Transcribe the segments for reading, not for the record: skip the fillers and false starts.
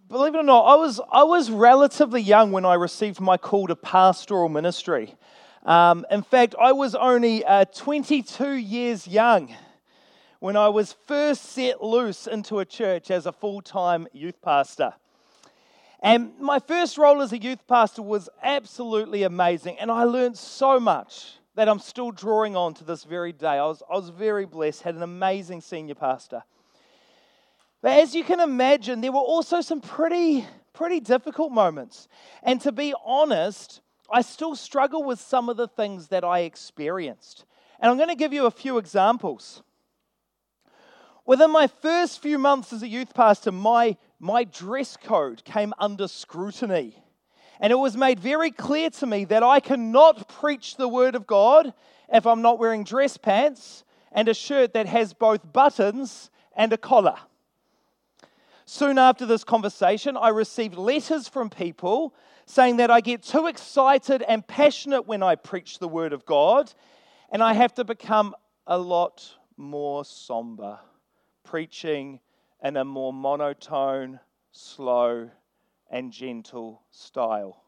believe it or not, I was relatively young when I received my call to pastoral ministry. In fact, I was only 22 years young when I was first set loose into a church as a full-time youth pastor. And my first role as a youth pastor was absolutely amazing, and I learned so much that I'm still drawing on to this very day. I was very blessed, had an amazing senior pastor. But as you can imagine, there were also some pretty difficult moments. And to be honest, I still struggle with some of the things that I experienced. And I'm going to give you a few examples. Within my first few months as a youth pastor, my dress code came under scrutiny. And it was made very clear to me that I cannot preach the Word of God if I'm not wearing dress pants and a shirt that has both buttons and a collar. Soon after this conversation, I received letters from people saying that I get too excited and passionate when I preach the Word of God, and I have to become a lot more somber, preaching in a more monotone, slow, and gentle style.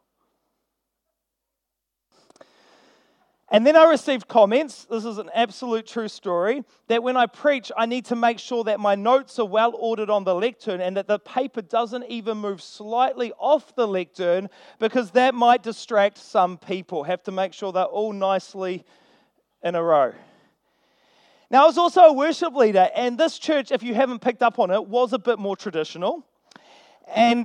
And then I received comments, this is an absolute true story, that when I preach, I need to make sure that my notes are well ordered on the lectern and that the paper doesn't even move slightly off the lectern because that might distract some people. Have to make sure they're all nicely in a row. Now, I was also a worship leader, and this church, if you haven't picked up on it, was a bit more traditional. And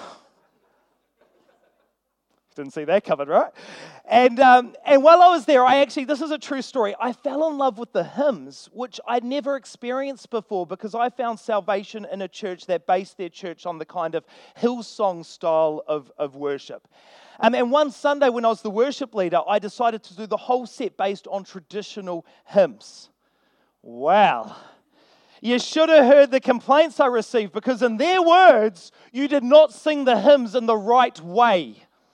didn't see that covered, right? And while I was there, this is a true story, I fell in love with the hymns, which I'd never experienced before because I found salvation in a church that based their church on the kind of Hillsong style of worship. And one Sunday when I was the worship leader, I decided to do the whole set based on traditional hymns. Wow. You should have heard the complaints I received because in their words, you did not sing the hymns in the right way.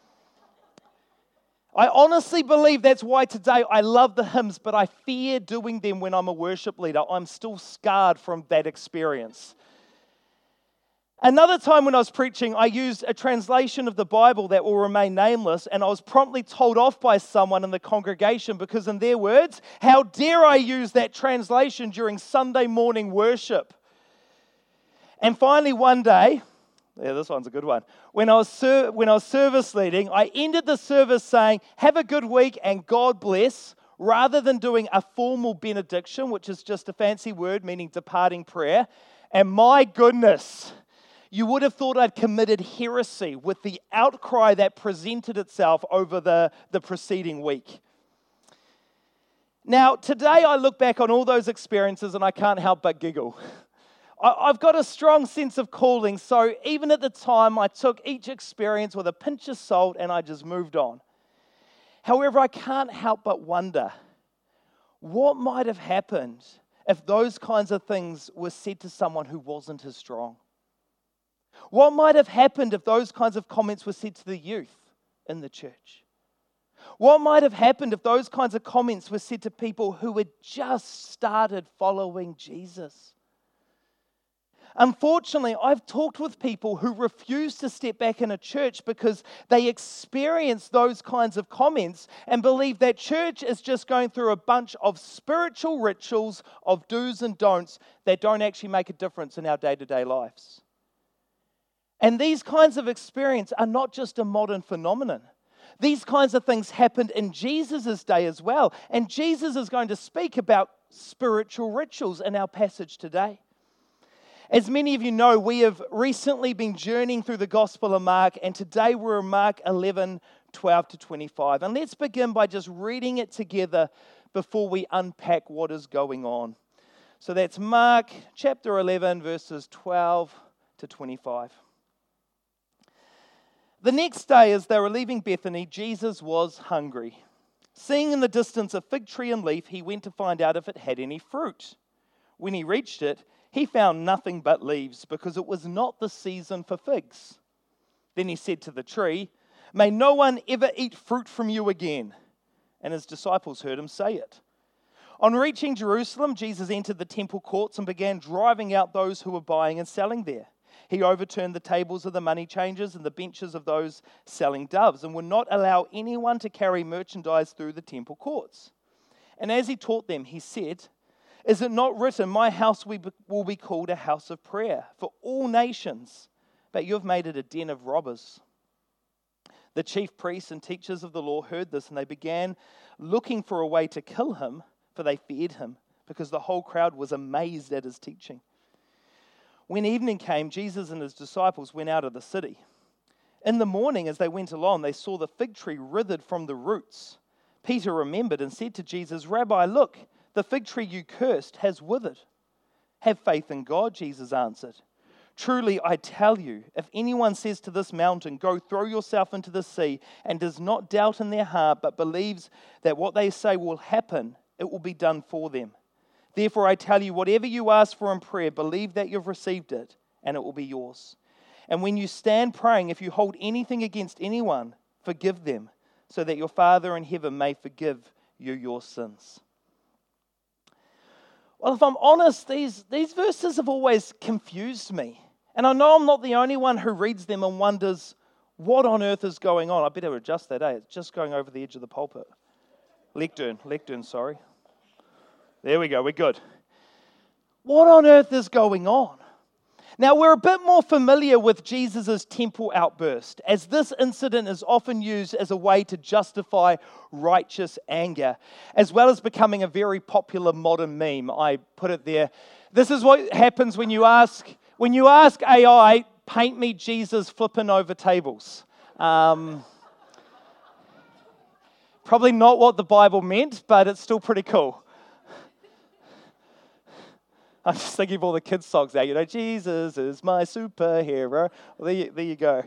I honestly believe that's why today I love the hymns, but I fear doing them when I'm a worship leader. I'm still scarred from that experience. Another time when I was preaching, I used a translation of the Bible that will remain nameless, and I was promptly told off by someone in the congregation because in their words, how dare I use that translation during Sunday morning worship? And finally one day, this one's a good one. When I was service leading, I ended the service saying, have a good week and God bless, rather than doing a formal benediction, which is just a fancy word meaning departing prayer. And my goodness, you would have thought I'd committed heresy with the outcry that presented itself over the preceding week. Now, today I look back on all those experiences and I can't help but giggle. I've got a strong sense of calling, so even at the time, I took each experience with a pinch of salt and I just moved on. However, I can't help but wonder, what might have happened if those kinds of things were said to someone who wasn't as strong? What might have happened if those kinds of comments were said to the youth in the church? What might have happened if those kinds of comments were said to people who had just started following Jesus? Unfortunately, I've talked with people who refuse to step back in a church because they experience those kinds of comments and believe that church is just going through a bunch of spiritual rituals of do's and don'ts that don't actually make a difference in our day-to-day lives. And these kinds of experience are not just a modern phenomenon. These kinds of things happened in Jesus' day as well. And Jesus is going to speak about spiritual rituals in our passage today. As many of you know, we have recently been journeying through the Gospel of Mark, and today we're in Mark 11, 12 to 25. And let's begin by just reading it together before we unpack what is going on. So that's Mark chapter 11, verses 12 to 25. The next day, as they were leaving Bethany, Jesus was hungry. Seeing in the distance a fig tree and leaf, he went to find out if it had any fruit. When he reached it, he found nothing but leaves, because it was not the season for figs. Then he said to the tree, "May no one ever eat fruit from you again." And his disciples heard him say it. On reaching Jerusalem, Jesus entered the temple courts and began driving out those who were buying and selling there. He overturned the tables of the money changers and the benches of those selling doves, and would not allow anyone to carry merchandise through the temple courts. And as he taught them, he said, "Is it not written, my house will be called a house of prayer for all nations, but you have made it a den of robbers?" The chief priests and teachers of the law heard this, and they began looking for a way to kill him, for they feared him, because the whole crowd was amazed at his teaching. When evening came, Jesus and his disciples went out of the city. In the morning, as they went along, they saw the fig tree withered from the roots. Peter remembered and said to Jesus, "Rabbi, look, the fig tree you cursed has withered." "Have faith in God," Jesus answered. "Truly, I tell you, if anyone says to this mountain, 'Go throw yourself into the sea,' and does not doubt in their heart, but believes that what they say will happen, it will be done for them. Therefore, I tell you, whatever you ask for in prayer, believe that you've received it, and it will be yours. And when you stand praying, if you hold anything against anyone, forgive them, so that your Father in heaven may forgive you your sins." Well, if I'm honest, these verses have always confused me. And I know I'm not the only one who reads them and wonders, what on earth is going on? I better adjust that, It's just going over the edge of the pulpit. Lectern, sorry. There we go, we're good. What on earth is going on? Now, we're a bit more familiar with Jesus' temple outburst, as this incident is often used as a way to justify righteous anger, as well as becoming a very popular modern meme. I put it there. This is what happens when you ask AI, paint me Jesus flipping over tables. Probably not what the Bible meant, but it's still pretty cool. I'm just thinking of all the kids' songs now, Jesus is my superhero. Well, there you go.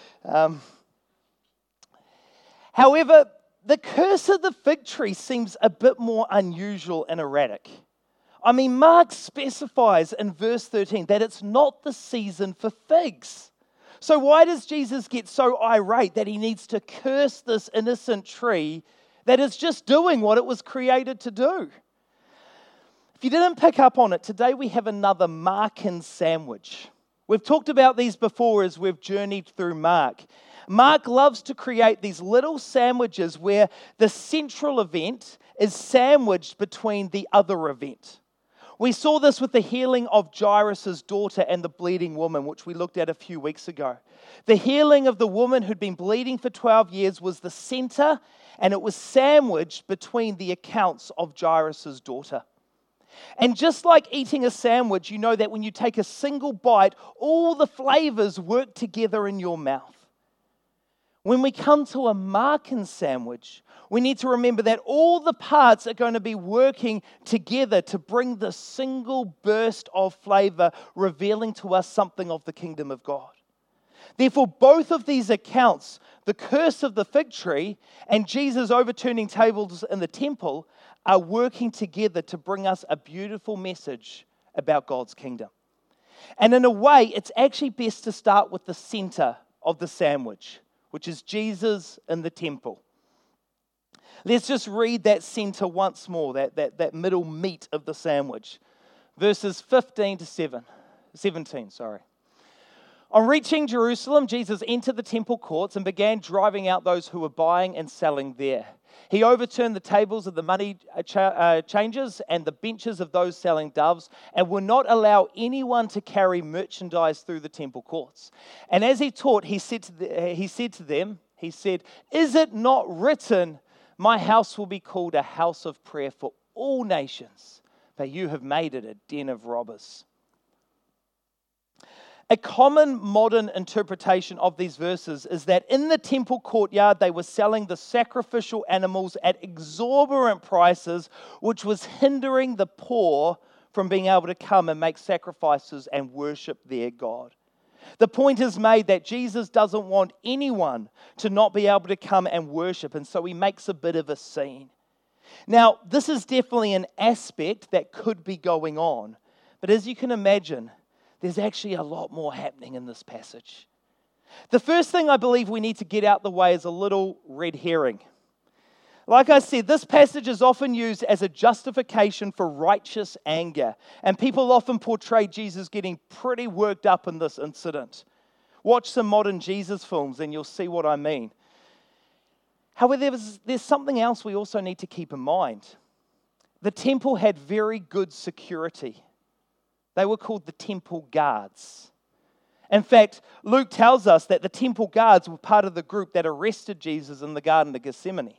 However, the curse of the fig tree seems a bit more unusual and erratic. I mean, Mark specifies in verse 13 that it's not the season for figs. So why does Jesus get so irate that he needs to curse this innocent tree that is just doing what it was created to do? If you didn't pick up on it, today we have another Markan sandwich. We've talked about these before as we've journeyed through Mark. Mark loves to create these little sandwiches where the central event is sandwiched between the other event. We saw this with the healing of Jairus' daughter and the bleeding woman, which we looked at a few weeks ago. The healing of the woman who'd been bleeding for 12 years was the center, and it was sandwiched between the accounts of Jairus' daughter. And just like eating a sandwich, you know that when you take a single bite, all the flavors work together in your mouth. When we come to a Markan sandwich, we need to remember that all the parts are going to be working together to bring the single burst of flavor, revealing to us something of the kingdom of God. Therefore, both of these accounts, the curse of the fig tree and Jesus overturning tables in the temple, are working together to bring us a beautiful message about God's kingdom. And in a way, it's actually best to start with the center of the sandwich, which is Jesus in the temple. Let's just read that center once more, that middle meat of the sandwich. Verses 15 to 17. On reaching Jerusalem, Jesus entered the temple courts and began driving out those who were buying and selling there. He overturned the tables of the money changers and the benches of those selling doves, and would not allow anyone to carry merchandise through the temple courts. And as he taught, he said to them, "Is it not written, my house will be called a house of prayer for all nations, but you have made it a den of robbers"? A common modern interpretation of these verses is that in the temple courtyard, they were selling the sacrificial animals at exorbitant prices, which was hindering the poor from being able to come and make sacrifices and worship their God. The point is made that Jesus doesn't want anyone to not be able to come and worship, and so he makes a bit of a scene. Now, this is definitely an aspect that could be going on, but as you can imagine, there's actually a lot more happening in this passage. The first thing I believe we need to get out the way is a little red herring. Like I said, this passage is often used as a justification for righteous anger. And people often portray Jesus getting pretty worked up in this incident. Watch some modern Jesus films and you'll see what I mean. However, there's something else we also need to keep in mind. The temple had very good security. They were called the temple guards. In fact, Luke tells us that the temple guards were part of the group that arrested Jesus in the Garden of Gethsemane.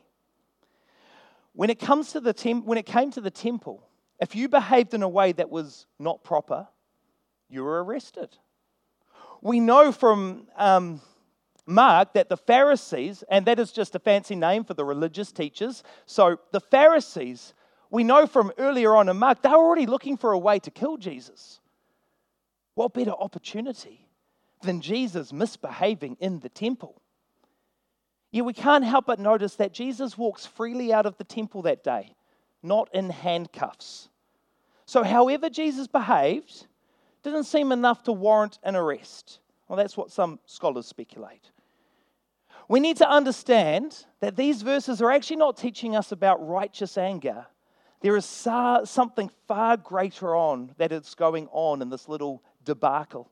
When it came to the temple, if you behaved in a way that was not proper, you were arrested. We know from Mark that the Pharisees, and that is just a fancy name for the religious teachers, so the Pharisees, we know from earlier on in Mark, they were already looking for a way to kill Jesus. What better opportunity than Jesus misbehaving in the temple? Yet we can't help but notice that Jesus walks freely out of the temple that day, not in handcuffs. So however Jesus behaved didn't seem enough to warrant an arrest. Well, that's what some scholars speculate. We need to understand that these verses are actually not teaching us about righteous anger. There is something far greater on that is going on in this little debacle.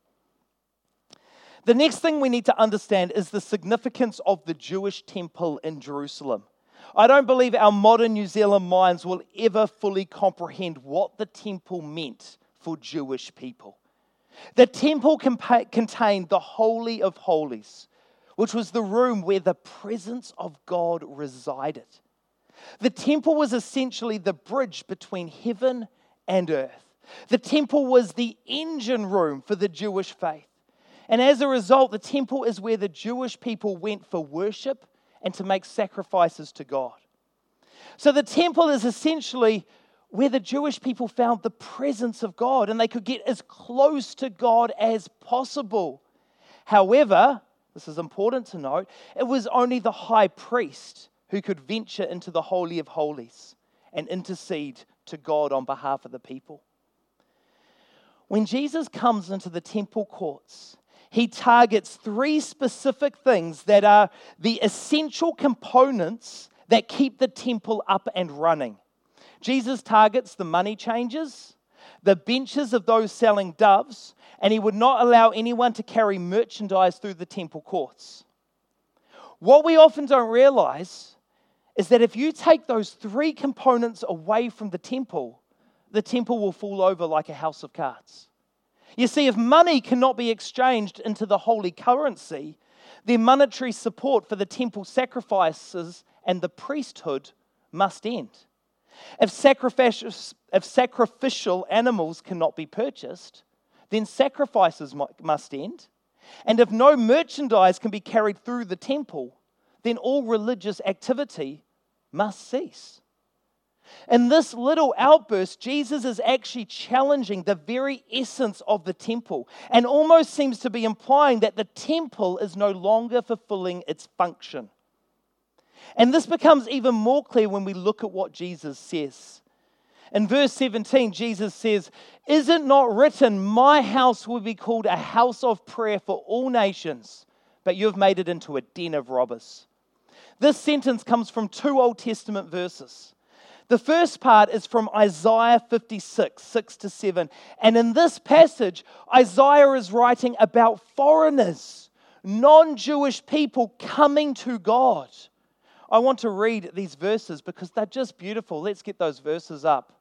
The next thing we need to understand is the significance of the Jewish temple in Jerusalem. I don't believe our modern New Zealand minds will ever fully comprehend what the temple meant for Jewish people. The temple contained the Holy of Holies, which was the room where the presence of God resided. The temple was essentially the bridge between heaven and earth. The temple was the engine room for the Jewish faith. And as a result, the temple is where the Jewish people went for worship and to make sacrifices to God. So the temple is essentially where the Jewish people found the presence of God and they could get as close to God as possible. However, this is important to note, it was only the high priest who could venture into the Holy of Holies and intercede to God on behalf of the people. When Jesus comes into the temple courts, he targets three specific things that are the essential components that keep the temple up and running. Jesus targets the money changers, the benches of those selling doves, and he would not allow anyone to carry merchandise through the temple courts. What we often don't realize is that if you take those three components away from the temple will fall over like a house of cards. You see, if money cannot be exchanged into the holy currency, then monetary support for the temple sacrifices and the priesthood must end. If sacrificial animals cannot be purchased, then sacrifices must end. And if no merchandise can be carried through the temple, then all religious activity must cease. In this little outburst, Jesus is actually challenging the very essence of the temple and almost seems to be implying that the temple is no longer fulfilling its function. And this becomes even more clear when we look at what Jesus says. In verse 17, Jesus says, "Is it not written, my house will be called a house of prayer for all nations, but you have made it into a den of robbers?" This sentence comes from two Old Testament verses. The first part is from Isaiah 56, 6-7. And in this passage, Isaiah is writing about foreigners, non-Jewish people coming to God. I want to read these verses because they're just beautiful. Let's get those verses up.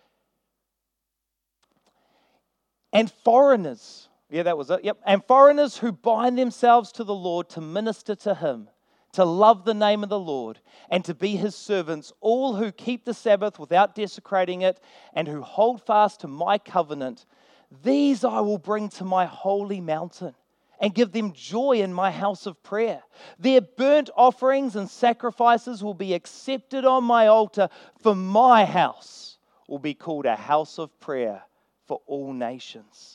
And foreigners, that was it, and foreigners who bind themselves to the Lord to minister to him, to love the name of the Lord, and to be his servants, all who keep the Sabbath without desecrating it, and who hold fast to my covenant, these I will bring to my holy mountain, and give them joy in my house of prayer. Their burnt offerings and sacrifices will be accepted on my altar, for my house will be called a house of prayer for all nations.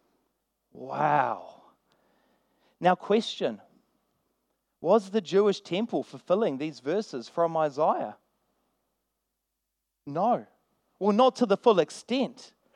Wow. Now question. Was the Jewish temple fulfilling these verses from Isaiah? No. Well, not to the full extent.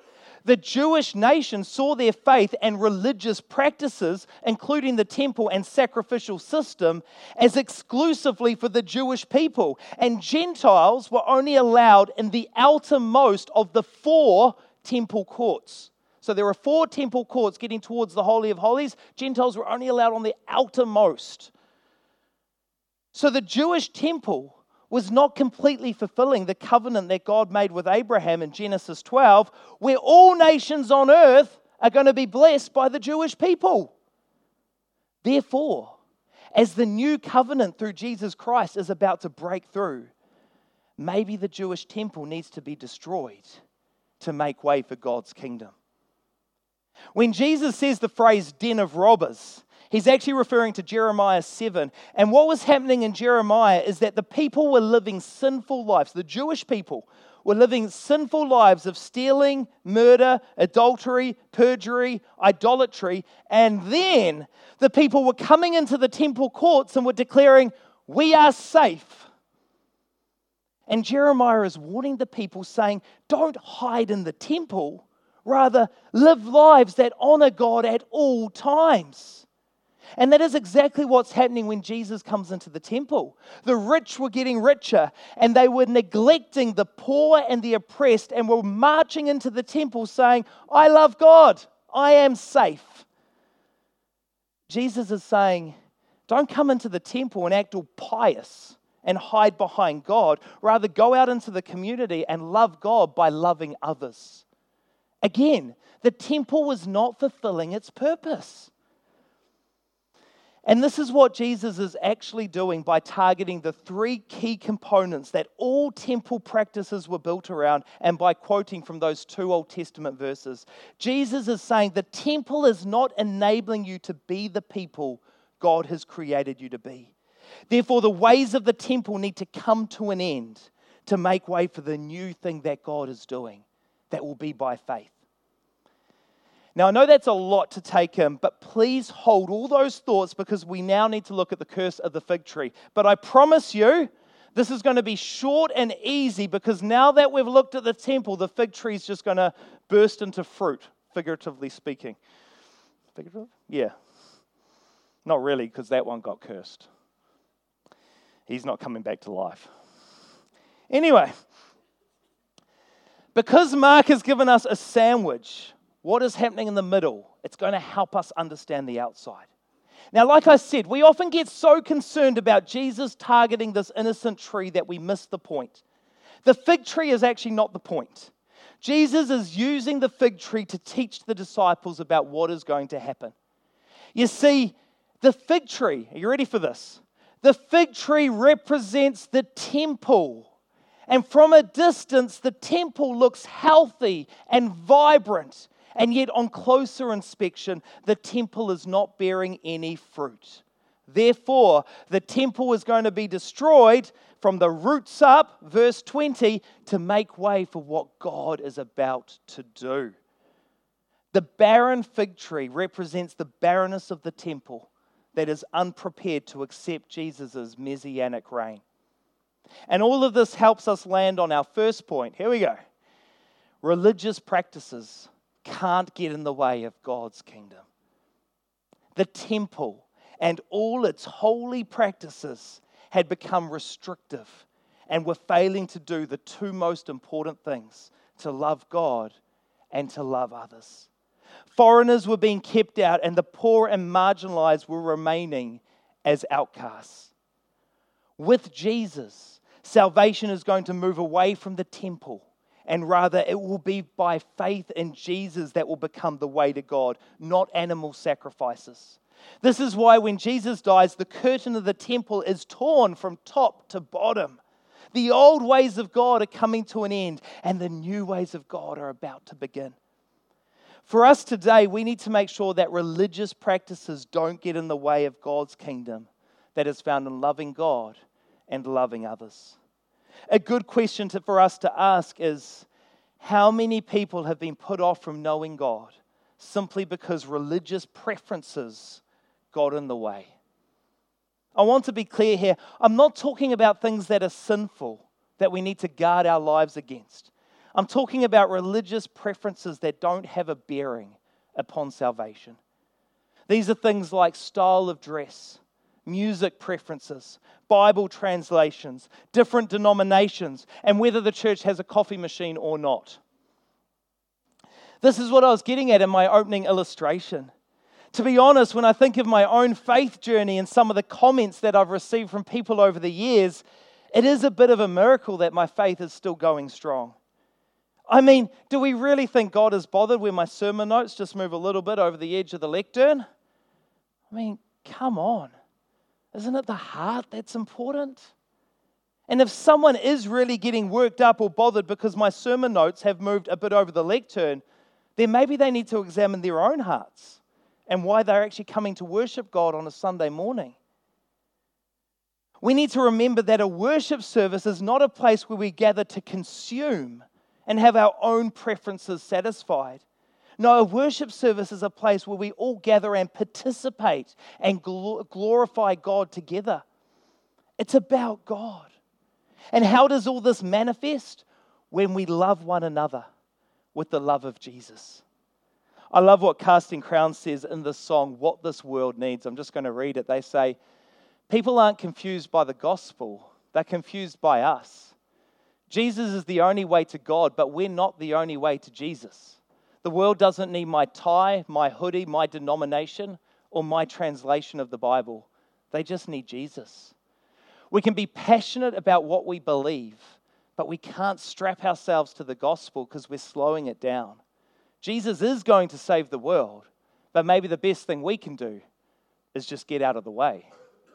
The Jewish nation saw their faith and religious practices, including the temple and sacrificial system, as exclusively for the Jewish people. And Gentiles were only allowed in the outermost of the 4 temple courts. So there were 4 temple courts getting towards the Holy of Holies. Gentiles were only allowed on the outermost. So the Jewish temple was not completely fulfilling the covenant that God made with Abraham in Genesis 12, where all nations on earth are going to be blessed by the Jewish people. Therefore, as the new covenant through Jesus Christ is about to break through, maybe the Jewish temple needs to be destroyed to make way for God's kingdom. When Jesus says the phrase den of robbers, he's actually referring to Jeremiah 7. And what was happening in Jeremiah is that the people were living sinful lives. The Jewish people were living sinful lives of stealing, murder, adultery, perjury, idolatry. And then the people were coming into the temple courts and were declaring, "We are safe." And Jeremiah is warning the people, saying, don't hide in the temple. Rather, live lives that honor God at all times. And that is exactly what's happening when Jesus comes into the temple. The rich were getting richer, and they were neglecting the poor and the oppressed, and were marching into the temple saying, I love God, I am safe. Jesus is saying, don't come into the temple and act all pious and hide behind God. Rather, go out into the community and love God by loving others. Again, the temple was not fulfilling its purpose. And this is what Jesus is actually doing by targeting the 3 key components that all temple practices were built around, and by quoting from those 2 Old Testament verses. Jesus is saying the temple is not enabling you to be the people God has created you to be. Therefore, the ways of the temple need to come to an end to make way for the new thing that God is doing, that will be by faith. Now, I know that's a lot to take in, but please hold all those thoughts, because we now need to look at the curse of the fig tree. But I promise you, this is going to be short and easy, because now that we've looked at the temple, the fig tree is just going to burst into fruit, figuratively speaking. Figurative? Yeah. Not really, because that one got cursed. He's not coming back to life. Anyway, because Mark has given us a sandwich, what is happening in the middle? It's going to help us understand the outside. Now, like I said, we often get so concerned about Jesus targeting this innocent tree that we miss the point. The fig tree is actually not the point. Jesus is using the fig tree to teach the disciples about what is going to happen. You see, the fig tree, are you ready for this? The fig tree represents the temple. And from a distance, the temple looks healthy and vibrant. And yet, on closer inspection, the temple is not bearing any fruit. Therefore, the temple is going to be destroyed from the roots up, verse 20, to make way for what God is about to do. The barren fig tree represents the barrenness of the temple that is unprepared to accept Jesus' messianic reign. And all of this helps us land on our first point. Here we go. Religious practices can't get in the way of God's kingdom. The temple and all its holy practices had become restrictive and were failing to do the 2 most important things: to love God and to love others. Foreigners were being kept out, and the poor and marginalized were remaining as outcasts. With Jesus, salvation is going to move away from the temple, and rather it will be by faith in Jesus that will become the way to God, not animal sacrifices. This is why when Jesus dies, the curtain of the temple is torn from top to bottom. The old ways of God are coming to an end, and the new ways of God are about to begin. For us today, we need to make sure that religious practices don't get in the way of God's kingdom that is found in loving God and loving others. A good question for us to ask is, how many people have been put off from knowing God simply because religious preferences got in the way? I want to be clear here. I'm not talking about things that are sinful that we need to guard our lives against. I'm talking about religious preferences that don't have a bearing upon salvation. These are things like style of dress, music preferences, Bible translations, different denominations, and whether the church has a coffee machine or not. This is what I was getting at in my opening illustration. To be honest, when I think of my own faith journey and some of the comments that I've received from people over the years, it is a bit of a miracle that my faith is still going strong. I mean, do we really think God is bothered when my sermon notes just move a little bit over the edge of the lectern? I mean, come on. Isn't it the heart that's important? And if someone is really getting worked up or bothered because my sermon notes have moved a bit over the lectern, then maybe they need to examine their own hearts and why they're actually coming to worship God on a Sunday morning. We need to remember that a worship service is not a place where we gather to consume and have our own preferences satisfied. No, a worship service is a place where we all gather and participate and glorify God together. It's about God. And how does all this manifest? When we love one another with the love of Jesus. I love what Casting Crowns says in this song, What This World Needs. I'm just going to read it. They say, people aren't confused by the gospel. They're confused by us. Jesus is the only way to God, but we're not the only way to Jesus. The world doesn't need my tie, my hoodie, my denomination, or my translation of the Bible. They just need Jesus. We can be passionate about what we believe, but we can't strap ourselves to the gospel because we're slowing it down. Jesus is going to save the world, but maybe the best thing we can do is just get out of the way.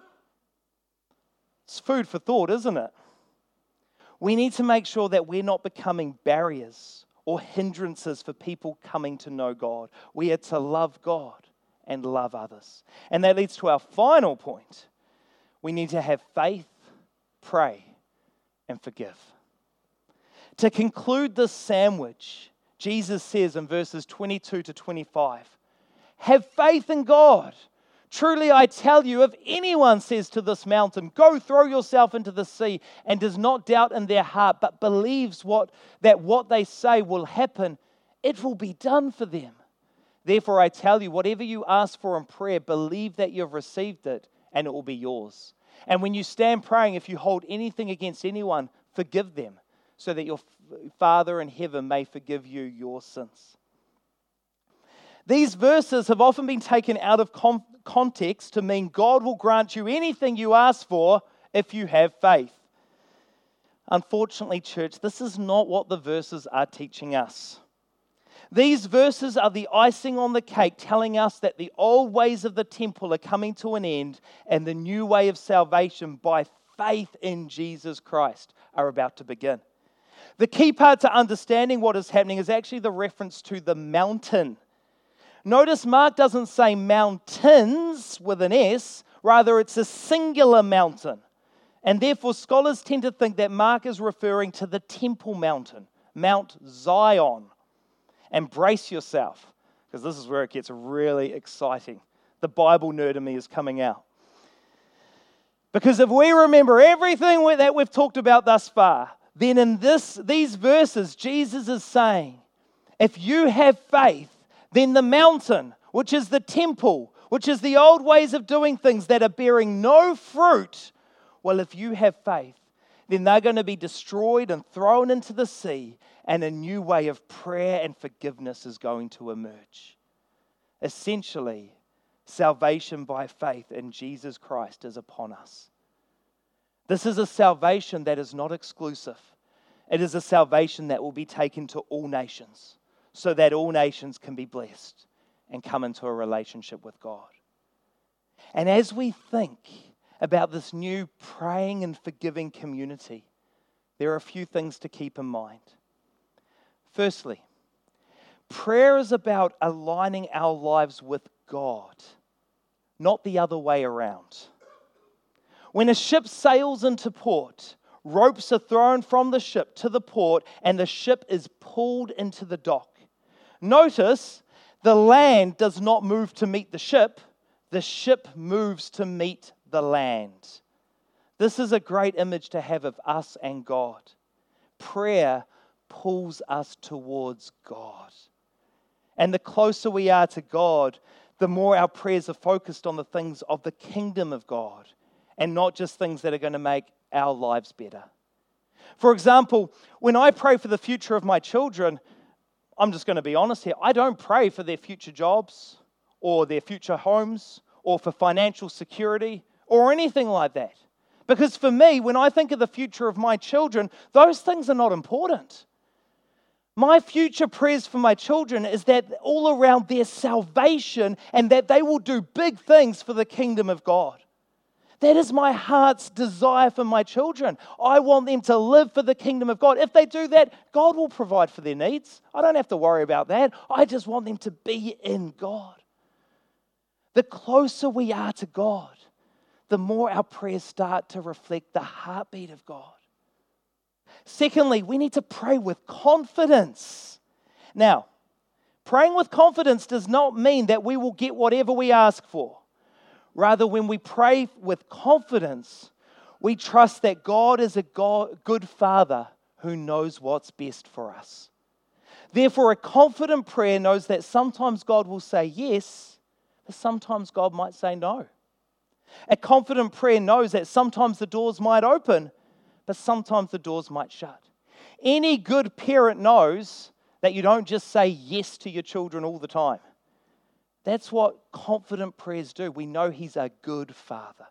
It's food for thought, isn't it? We need to make sure that we're not becoming barriers or hindrances for people coming to know God. We are to love God and love others. And that leads to our final point. We need to have faith, pray, and forgive. To conclude this sandwich, Jesus says in verses 22 to 25, have faith in God. Truly I tell you, if anyone says to this mountain, go throw yourself into the sea, and does not doubt in their heart, but believes that what they say will happen, it will be done for them. Therefore I tell you, whatever you ask for in prayer, believe that you have received it, and it will be yours. And when you stand praying, if you hold anything against anyone, forgive them, so that your Father in heaven may forgive you your sins. These verses have often been taken out of context to mean God will grant you anything you ask for if you have faith. Unfortunately, church, this is not what the verses are teaching us. These verses are the icing on the cake, telling us that the old ways of the temple are coming to an end and the new way of salvation by faith in Jesus Christ are about to begin. The key part to understanding what is happening is actually the reference to the mountain. Notice Mark doesn't say mountains with an S, rather it's a singular mountain. And therefore scholars tend to think that Mark is referring to the Temple Mountain, Mount Zion. And brace yourself, because this is where it gets really exciting. The Bible nerd in me is coming out. Because if we remember everything that we've talked about thus far, then in these verses, Jesus is saying, if you have faith, then the mountain, which is the temple, which is the old ways of doing things that are bearing no fruit, well, if you have faith, then they're going to be destroyed and thrown into the sea, and a new way of prayer and forgiveness is going to emerge. Essentially, salvation by faith in Jesus Christ is upon us. This is a salvation that is not exclusive. It is a salvation that will be taken to all nations, so that all nations can be blessed and come into a relationship with God. And as we think about this new praying and forgiving community, there are a few things to keep in mind. Firstly, prayer is about aligning our lives with God, not the other way around. When a ship sails into port, ropes are thrown from the ship to the port, and the ship is pulled into the dock. Notice, the land does not move to meet the ship moves to meet the land. This is a great image to have of us and God. Prayer pulls us towards God. And the closer we are to God, the more our prayers are focused on the things of the kingdom of God and not just things that are going to make our lives better. For example, when I pray for the future of my children, I'm just going to be honest here, I don't pray for their future jobs or their future homes or for financial security or anything like that. Because for me, when I think of the future of my children, those things are not important. My future prayers for my children is that all around their salvation and that they will do big things for the kingdom of God. That is my heart's desire for my children. I want them to live for the kingdom of God. If they do that, God will provide for their needs. I don't have to worry about that. I just want them to be in God. The closer we are to God, the more our prayers start to reflect the heartbeat of God. Secondly, we need to pray with confidence. Now, praying with confidence does not mean that we will get whatever we ask for. Rather, when we pray with confidence, we trust that God is a good Father who knows what's best for us. Therefore, a confident prayer knows that sometimes God will say yes, but sometimes God might say no. A confident prayer knows that sometimes the doors might open, but sometimes the doors might shut. Any good parent knows that you don't just say yes to your children all the time. That's what confident prayers do. We know He's a good Father.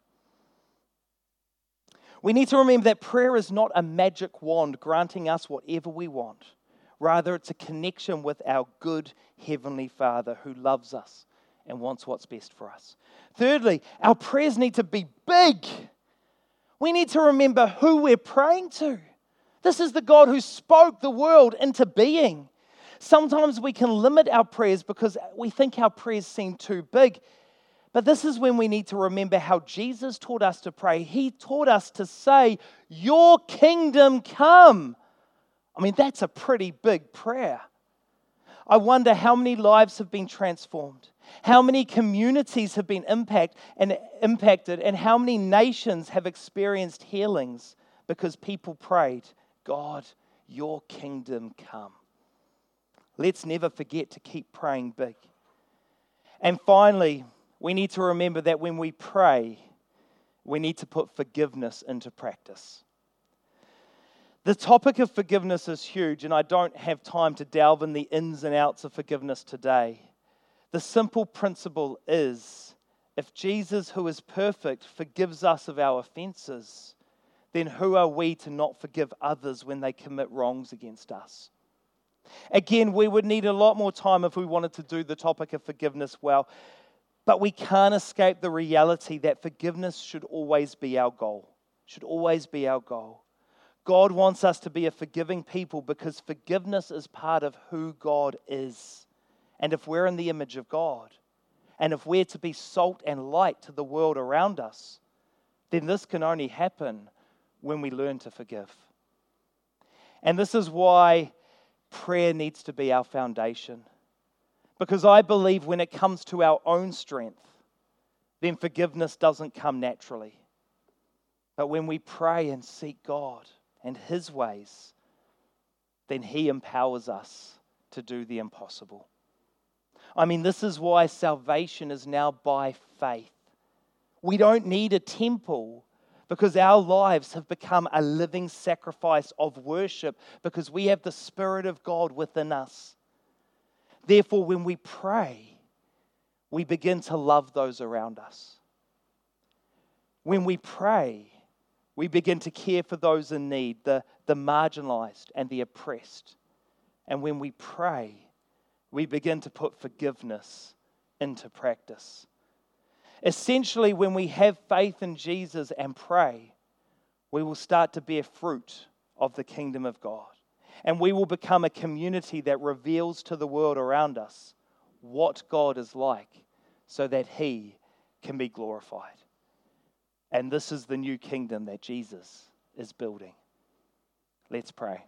We need to remember that prayer is not a magic wand granting us whatever we want. Rather, it's a connection with our good Heavenly Father who loves us and wants what's best for us. Thirdly, our prayers need to be big. We need to remember who we're praying to. This is the God who spoke the world into being. Sometimes we can limit our prayers because we think our prayers seem too big. But this is when we need to remember how Jesus taught us to pray. He taught us to say, "Your kingdom come." I mean, that's a pretty big prayer. I wonder how many lives have been transformed, how many communities have been impacted, and how many nations have experienced healings because people prayed, "God, your kingdom come." Let's never forget to keep praying big. And finally, we need to remember that when we pray, we need to put forgiveness into practice. The topic of forgiveness is huge, and I don't have time to delve in the ins and outs of forgiveness today. The simple principle is, if Jesus, who is perfect, forgives us of our offenses, then who are we to not forgive others when they commit wrongs against us? Again, we would need a lot more time if we wanted to do the topic of forgiveness well, but we can't escape the reality that forgiveness should always be our goal. Should always be our goal. God wants us to be a forgiving people because forgiveness is part of who God is. And if we're in the image of God, and if we're to be salt and light to the world around us, then this can only happen when we learn to forgive. And this is why prayer needs to be our foundation. Because I believe when it comes to our own strength, then forgiveness doesn't come naturally. But when we pray and seek God and His ways, then He empowers us to do the impossible. I mean, this is why salvation is now by faith. We don't need a temple because our lives have become a living sacrifice of worship because we have the Spirit of God within us. Therefore, when we pray, we begin to love those around us. When we pray, we begin to care for those in need, the marginalized and the oppressed. And when we pray, we begin to put forgiveness into practice. Essentially, when we have faith in Jesus and pray, we will start to bear fruit of the kingdom of God. And we will become a community that reveals to the world around us what God is like so that He can be glorified. And this is the new kingdom that Jesus is building. Let's pray.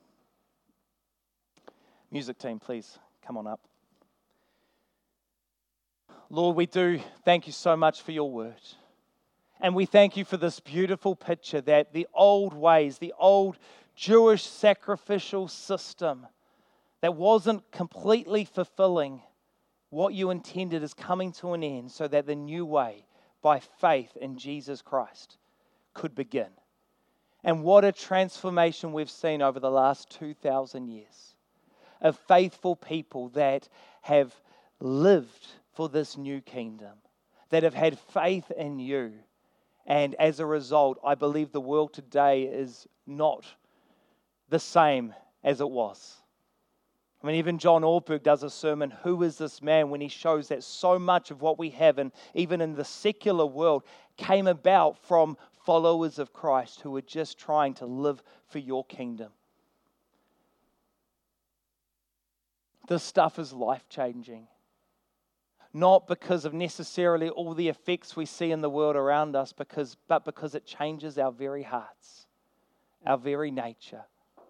Music team, please come on up. Lord, we do thank you so much for your word. And we thank you for this beautiful picture that the old ways, the old Jewish sacrificial system that wasn't completely fulfilling what you intended is coming to an end so that the new way, by faith in Jesus Christ, could begin. And what a transformation we've seen over the last 2,000 years of faithful people that have lived for this new kingdom, that have had faith in you. And as a result, I believe the world today is not the same as it was. I mean, even John Ortberg does a sermon, Who is this man? When he shows that so much of what we have, and even in the secular world, came about from followers of Christ who were just trying to live for your kingdom. This stuff is life-changing. Not because of necessarily all the effects we see in the world around us, but because it changes our very hearts, our very nature.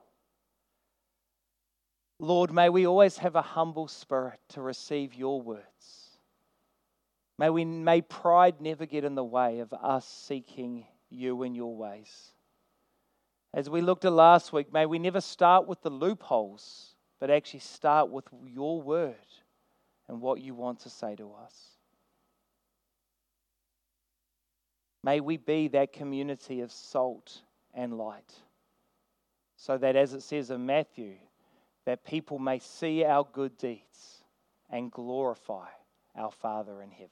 Lord, may we always have a humble spirit to receive your words. May pride never get in the way of us seeking you and your ways. As we looked at last week, may we never start with the loopholes, but actually start with your word and what you want to say to us. May we be that community of salt and light, so that, as it says in Matthew, that people may see our good deeds and glorify our Father in heaven.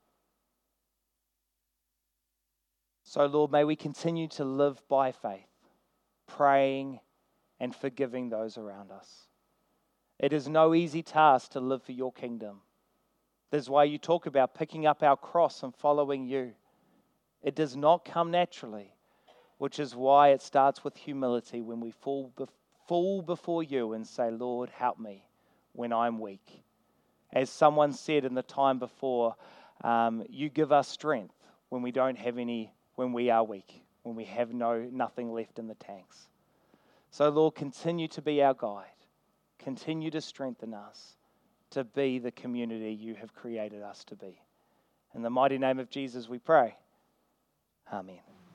So, Lord, may we continue to live by faith, praying and forgiving those around us. It is no easy task to live for your kingdom. That's why you talk about picking up our cross and following you. It does not come naturally, which is why it starts with humility when we fall before you and say, Lord, help me when I'm weak. As someone said in the time before, you give us strength when we don't have any, when we are weak, when we have nothing left in the tanks. So, Lord, continue to be our guide. Continue to strengthen us to be the community you have created us to be. In the mighty name of Jesus we pray. Amen.